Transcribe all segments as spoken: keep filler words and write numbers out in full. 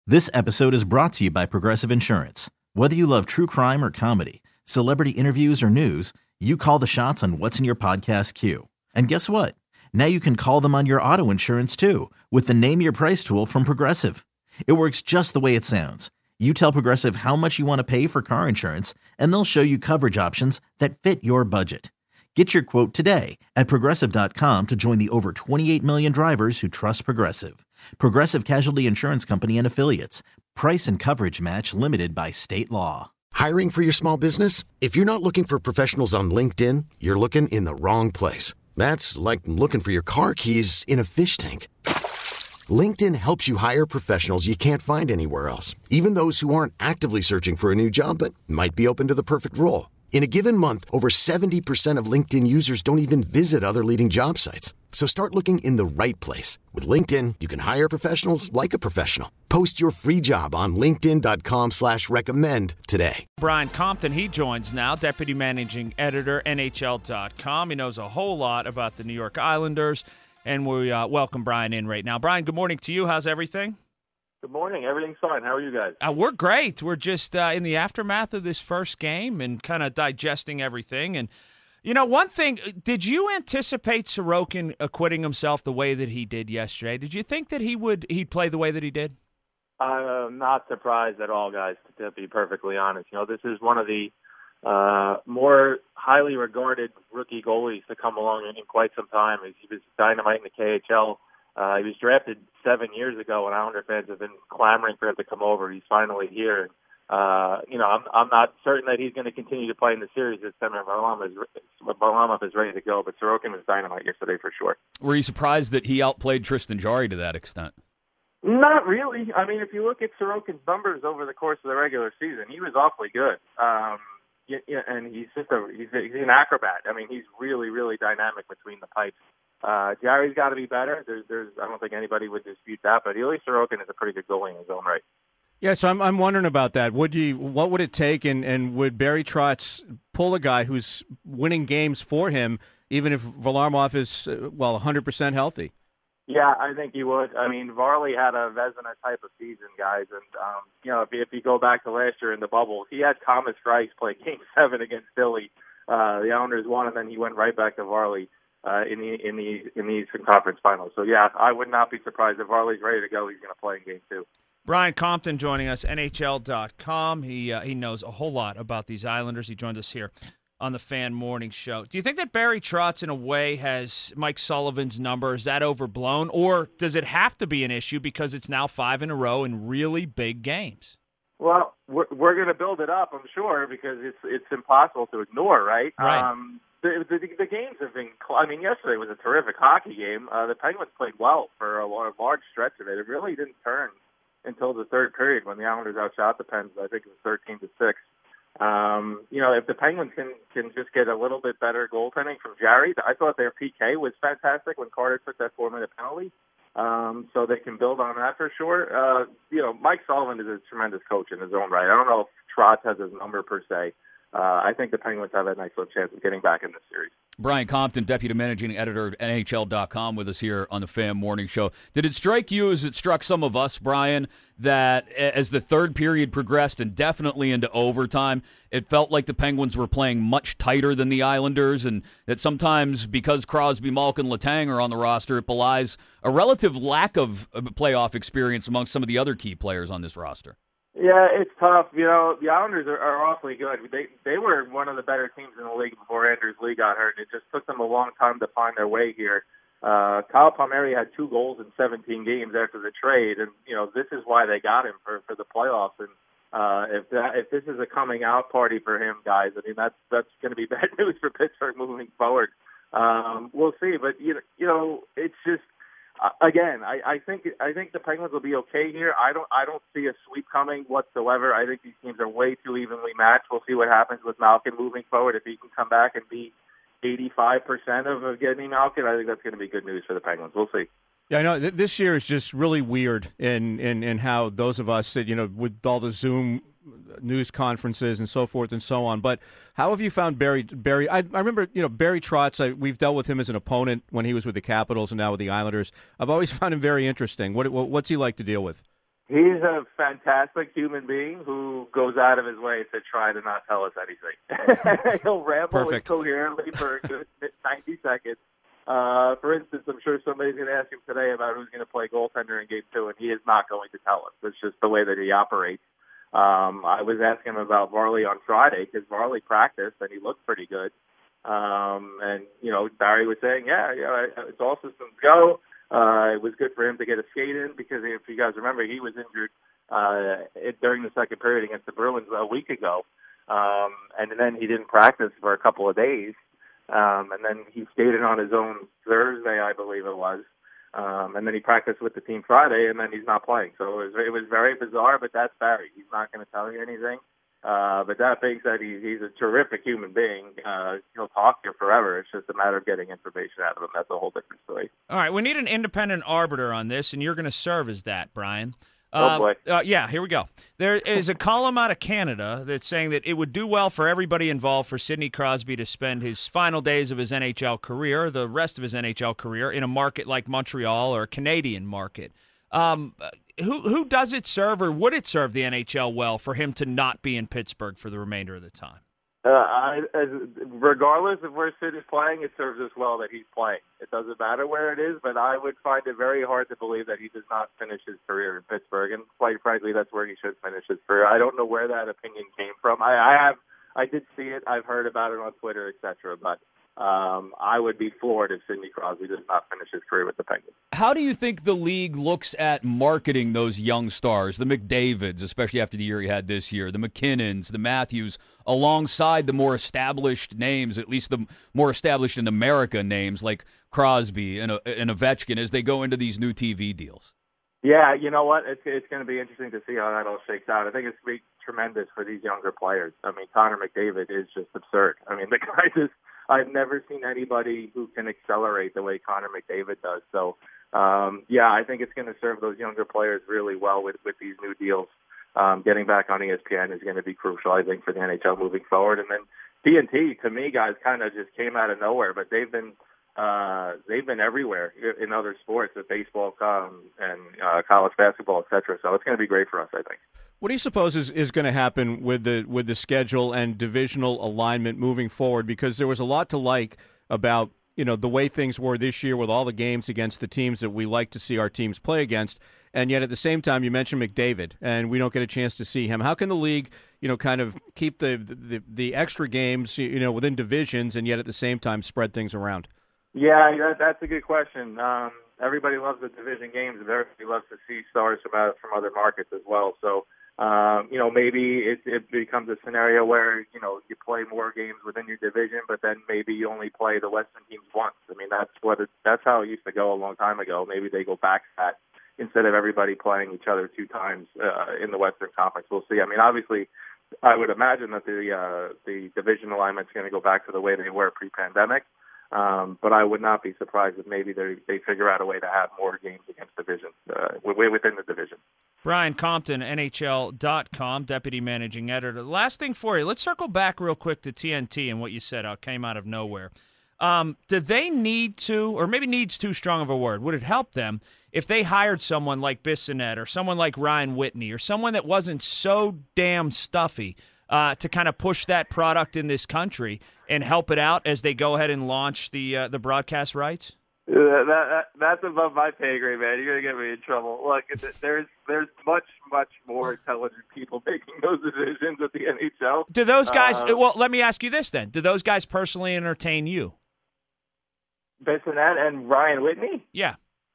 This episode is brought to you by Progressive Insurance. Whether you love true crime or comedy, celebrity interviews or news, you call the shots on what's in your podcast queue. And guess what? Now you can call them on your auto insurance too with the Name Your Price tool from Progressive. It works just the way it sounds. You tell Progressive how much you want to pay for car insurance, and they'll show you coverage options that fit your budget. Get your quote today at Progressive dot com to join the over twenty-eight million drivers who trust Progressive. Progressive Casualty Insurance Company and Affiliates. Price and coverage match limited by state law. Hiring for your small business? If you're not looking for professionals on LinkedIn, you're looking in the wrong place. That's like looking for your car keys in a fish tank. LinkedIn helps you hire professionals you can't find anywhere else, even those who aren't actively searching for a new job but might be open to the perfect role. In a given month, over seventy percent of LinkedIn users don't even visit other leading job sites. So start looking in the right place. With LinkedIn, you can hire professionals like a professional. Post your free job on linkedin dot com slash recommend today. Brian Compton, he joins now, Deputy Managing Editor, N H L dot com. He knows a whole lot about the New York Islanders, and we uh, welcome Brian in right now. Brian, good morning to you. How's everything? Good morning. Everything's fine. How are you guys? Uh, we're great. We're just uh, in the aftermath of this first game and kind of digesting everything. And, you know, one thing, did you anticipate Sorokin acquitting himself the way that he did yesterday? Did you think that he would he'd play the way that he did? I'm not surprised at all, guys, to be perfectly honest. You know, this is one of the uh, more highly regarded rookie goalies to come along in, in quite some time. He was dynamite in the K H L. Uh, he was drafted seven years ago, and Islander fans have been clamoring for him to come over. He's finally here. Uh, you know, I'm, I'm not certain that he's going to continue to play in the series this time. Varlamov is, Varlamov is ready to go, but Sorokin was dynamite yesterday for sure. Were you surprised that he outplayed Tristan Jarry to that extent? Not really. I mean, if you look at Sorokin's numbers over the course of the regular season, he was awfully good. Um, yeah, yeah, and he's just a he's, a, he's an acrobat. I mean, he's really, really dynamic between the pipes. Uh, Jarry's got to be better. There's, there's, I don't think anybody would dispute that, but Ilya Sorokin is a pretty good goalie in his own right. Yeah, so I'm I'm wondering about that. Would you, what would it take, and, and would Barry Trotz pull a guy who's winning games for him, even if Varlamov is, uh, well, one hundred percent healthy? Yeah, I think he would. I mean, Varley had a Vezina type of season, guys, and, um, you know, if, if you go back to last year in the bubble, he had Thomas Greiss play Game seven against Philly. Uh, the Islanders won, and then he went right back to Varley. Uh, in the in the in the Eastern Conference Finals. So yeah, I would not be surprised if Varley's ready to go. He's going to play in Game Two. Brian Compton joining us, N H L dot com. He uh, he knows a whole lot about these Islanders. He joined us here on the Fan Morning Show. Do you think that Barry Trotz, in a way, has Mike Sullivan's number? Is that overblown, or does it have to be an issue because it's now five in a row in really big games? Well, we're, we're going to build it up, I'm sure, because it's it's impossible to ignore, right? Right. Um, The, the, the games have been, I mean, yesterday was a terrific hockey game. Uh, the Penguins played well for a large stretch of it. It really didn't turn until the third period when the Islanders outshot the Pens. I think it was thirteen to six. Um, you know, if the Penguins can, can just get a little bit better goaltending from Jarry, I thought their P K was fantastic when Carter took that four-minute penalty. Um, so they can build on that for sure. Uh, you know, Mike Sullivan is a tremendous coach in his own right. I don't know if Trotz has his number per se. Uh, I think the Penguins have a nice little chance of getting back in this series. Brian Compton, Deputy Managing Editor of N H L dot com, with us here on the Fan Morning Show. Did it strike you, as it struck some of us, Brian, that as the third period progressed and definitely into overtime, it felt like the Penguins were playing much tighter than the Islanders, and that sometimes because Crosby, Malkin, Letang are on the roster, it belies a relative lack of playoff experience amongst some of the other key players on this roster? Yeah, it's tough. You know, the Islanders are, are awfully good. They they were one of the better teams in the league before Anders Lee got hurt. It just took them a long time to find their way here. Uh, Kyle Palmieri had two goals in seventeen games after the trade, and you know this is why they got him for, for the playoffs. And uh, if that if this is a coming out party for him, guys, I mean that's that's going to be bad news for Pittsburgh moving forward. Um, we'll see, but you know, you know, it's just. Uh, again, I, I think I think the Penguins will be okay here. I don't I don't see a sweep coming whatsoever. I think these teams are way too evenly matched. We'll see what happens with Malkin moving forward. If he can come back and be eighty-five percent of getting Malkin, I think that's going to be good news for the Penguins. We'll see. Yeah, I know th- this year is just really weird in, in, in how those of us that, you know, with all the Zoom news conferences and so forth and so on. But how have you found Barry? Barry, I, I remember, you know, Barry Trotz. I, we've dealt with him as an opponent when he was with the Capitals and now with the Islanders. I've always found him very interesting. What, what what's he like to deal with? He's a fantastic human being who goes out of his way to try to not tell us anything. He'll ramble Perfect. incoherently for a good ninety seconds. Uh, for instance, I'm sure somebody's going to ask him today about who's going to play goaltender in Game two, and he is not going to tell us. It's just the way that he operates. Um, I was asking him about Varley on Friday because Varley practiced, and he looked pretty good. Um, and, you know, Barry was saying, yeah, yeah, it's all systems go. Uh, it was good for him to get a skate in because if you guys remember, he was injured uh, it, during the second period against the Bruins a week ago. Um, and then he didn't practice for a couple of days. Um, and then he skated on his own Thursday, I believe it was. Um, and then he practiced with the team Friday, and then he's not playing. So it was, it was very bizarre, but that's Barry. He's not going to tell you anything. Uh, but that being said, he, he's a terrific human being. Uh, he'll talk to you forever. It's just a matter of getting information out of him. That's a whole different story. All right, we need an independent arbiter on this, and you're going to serve as that, Brian. Oh, Uh, boy. Uh, yeah, here we go. There is a column out of Canada that's saying that it would do well for everybody involved for Sidney Crosby to spend his final days of his N H L career, the rest of his N H L career, in a market like Montreal or a Canadian market. Um, who who does it serve, or would it serve the N H L well for him to not be in Pittsburgh for the remainder of the time? Uh, I, as, regardless of where Sid is playing, it serves us well that he's playing. It doesn't matter where it is, but I would find it very hard to believe that he does not finish his career in Pittsburgh. And quite frankly, that's where he should finish his career. I don't know where that opinion came from. I, I have, I did see it. I've heard about it on Twitter, et cetera. But um, I would be floored if Sidney Crosby does not finish his career with the Penguins. How do you think the league looks at marketing those young stars, the McDavids, especially after the year he had this year, the McKinnons, the Matthews, alongside the more established names, at least the more established in America names like Crosby and, and Ovechkin as they go into these new T V deals? Yeah, you know what? It's it's going to be interesting to see how that all shakes out. I think it's going to be tremendous for these younger players. I mean, Connor McDavid is just absurd. I mean, the guy just, I've never seen anybody who can accelerate the way Connor McDavid does. So, um, yeah, I think it's going to serve those younger players really well with, with these new deals. Um, getting back on E S P N is going to be crucial, I think, for the N H L moving forward. And then T N T, to me, guys, kind of just came out of nowhere, but they've been uh, they've been everywhere in other sports, with baseball um, and uh, college basketball, et cetera. So it's going to be great for us, I think. What do you suppose is, is going to happen with the with the schedule and divisional alignment moving forward? Because there was a lot to like about, you know, the way things were this year with all the games against the teams that we like to see our teams play against. And yet at the same time, you mentioned McDavid, and we don't get a chance to see him. How can the league, you know, kind of keep the the, the extra games, you know, within divisions, and yet at the same time spread things around? Yeah, that, that's a good question. Um, everybody loves the division games, and everybody loves to see stars from out, from other markets as well. So, um, you know, maybe it, it becomes a scenario where, you know, you play more games within your division, but then maybe you only play the Western teams once. I mean, that's what it, that's how it used to go a long time ago. Maybe they go back to that instead of everybody playing each other two times uh, in the Western Conference. We'll see. I mean, obviously, I would imagine that the uh, the division alignment is going to go back to the way they were pre-pandemic. Um, but I would not be surprised if maybe they they figure out a way to have more games against divisions, uh, within the division. Brian Compton, N H L dot com, Deputy Managing Editor. Last thing for you, let's circle back real quick to T N T and what you said uh, came out of nowhere. Um, do they need to, or maybe needs too strong of a word, would it help them if they hired someone like Bissonnette or someone like Ryan Whitney or someone that wasn't so damn stuffy uh, to kind of push that product in this country and help it out as they go ahead and launch the uh, the broadcast rights? Uh, that, that that's above my pay grade, man. You're gonna get me in trouble. Look, there's there's much much more intelligent people making those decisions at the N H L. Do those guys? Uh, well, let me ask you this then: do those guys personally entertain you? Bissonnette and Ryan Whitney? Yeah.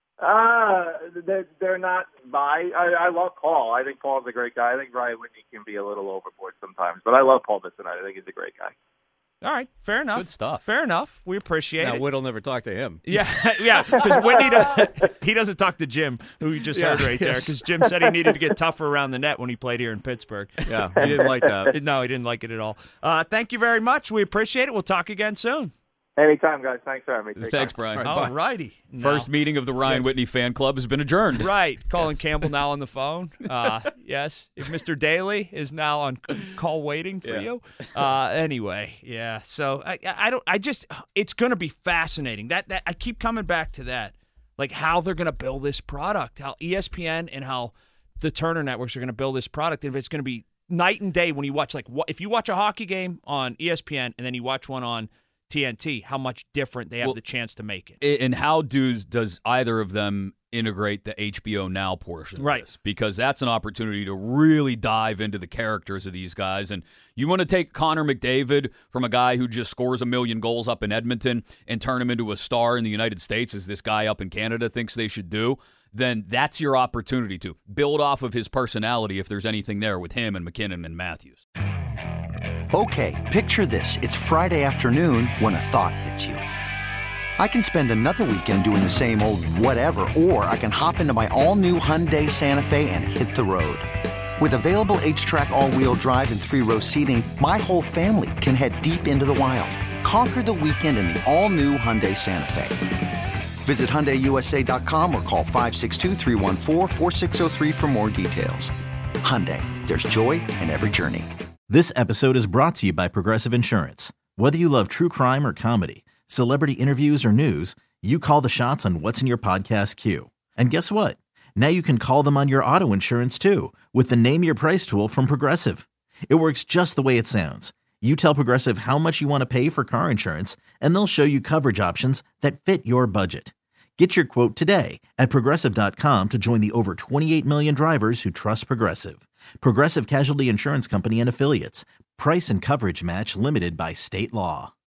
Uh, they're, they're not my. I, I love Paul. I think Paul's a great guy. I think Ryan Whitney can be a little overboard sometimes, but I love Paul Bissonnette. I think he's a great guy. All right, fair enough. Good stuff. Fair enough. We appreciate Now, it. Whitt'll never talk to him. Yeah, yeah, because Whitney does, he doesn't talk to Jim, who you just Yeah, heard right there, yes. because Jim said he needed to get tougher around the net when he played here in Pittsburgh. Yeah, he didn't like that. No, he didn't like it at all. Uh, thank you very much. We appreciate it. We'll talk again soon. Anytime, guys. Thanks for having me. Take Thanks, care. Brian. All righty. First meeting of the Ryan Whitney fan club has been adjourned. Right. Colin Campbell now on the phone. Uh, yes. If Mister Daly is now on call waiting for Yeah. you. Uh, anyway, yeah. So I, I don't. I just. It's going to be fascinating. That that I keep coming back to that, like how they're going to build this product, how E S P N and how the Turner networks are going to build this product, and if it's going to be night and day when you watch, like, if you watch a hockey game on E S P N and then you watch one on T N T, how much different they have well, the chance to make it. And how does does either of them integrate the H B O Now portion of right. this? Because that's an opportunity to really dive into the characters of these guys. And you want to take Connor McDavid from a guy who just scores a million goals up in Edmonton and turn him into a star in the United States, as this guy up in Canada thinks they should do, then that's your opportunity to build off of his personality if there's anything there with him and McKinnon and Matthews. Okay, picture this. It's Friday afternoon when a thought hits you. I can spend another weekend doing the same old whatever, or I can hop into my all-new Hyundai Santa Fe and hit the road. With available H-Track all-wheel drive and three-row seating, my whole family can head deep into the wild. Conquer the weekend in the all-new Hyundai Santa Fe. Visit Hyundai U S A dot com or call five six two, three one four, four six zero three for more details. Hyundai, there's joy in every journey. This episode is brought to you by Progressive Insurance. Whether you love true crime or comedy, celebrity interviews or news, you call the shots on what's in your podcast queue. And guess what? Now you can call them on your auto insurance too with the Name Your Price tool from Progressive. It works just the way it sounds. You tell Progressive how much you want to pay for car insurance, and they'll show you coverage options that fit your budget. Get your quote today at Progressive dot com to join the over twenty-eight million drivers who trust Progressive. Progressive Casualty Insurance Company and Affiliates. Price and coverage match limited by state law.